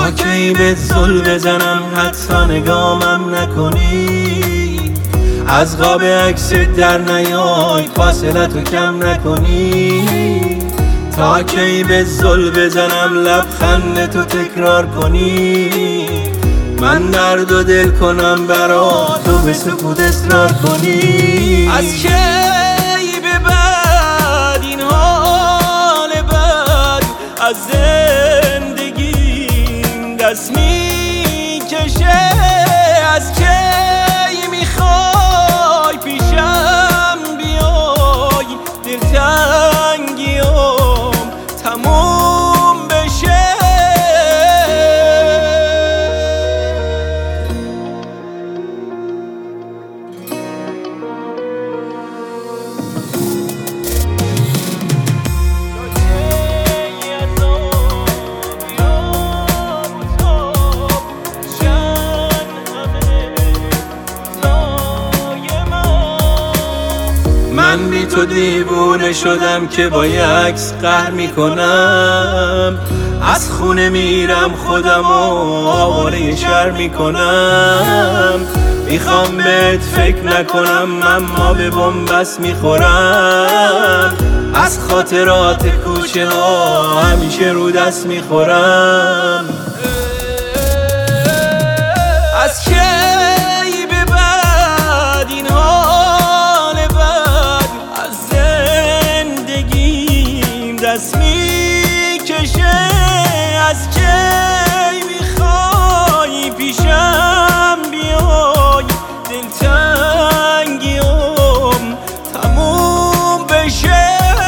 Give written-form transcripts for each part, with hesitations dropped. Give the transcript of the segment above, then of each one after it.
تا کی به زل بزنم حتی نگامم نکنی، از قاب عکس در نیای فاصلتو کم نکنی، تا کی به زل بزنم لبخندتو تکرار کنی، من درد و دل کنم برا تو به سکوت اصرار کنی. از کی به بعد این حال بد از زندگیم دست میکشه، از کی میخوای پیشم بیای دلتنگیام تموم بشه. من بی تو دیوونه شدم که با یه عکس قهر میکنم، از خونه میرم خودم و آواره شهر میکنم، میخوام بهت فکر نکنم اما به بنبست میخورم، از خاطرات کوچه ها همیشه رو دست میخورم. از کی به بعد این حال بد از زندگیم دست میکشه، از کی میخوای پیشم بیای دلتنگیام تموم بشه.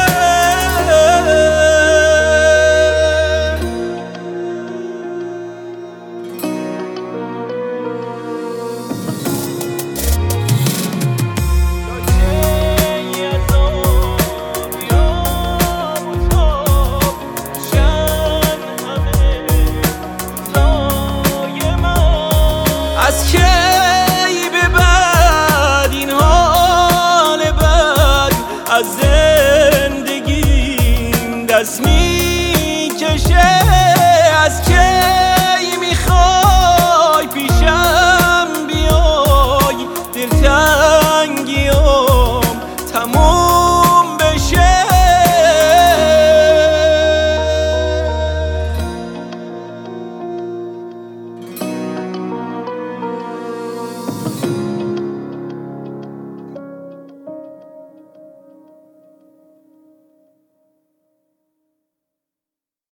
از کی به بعد این حال بد از زندگیم دست میکشه،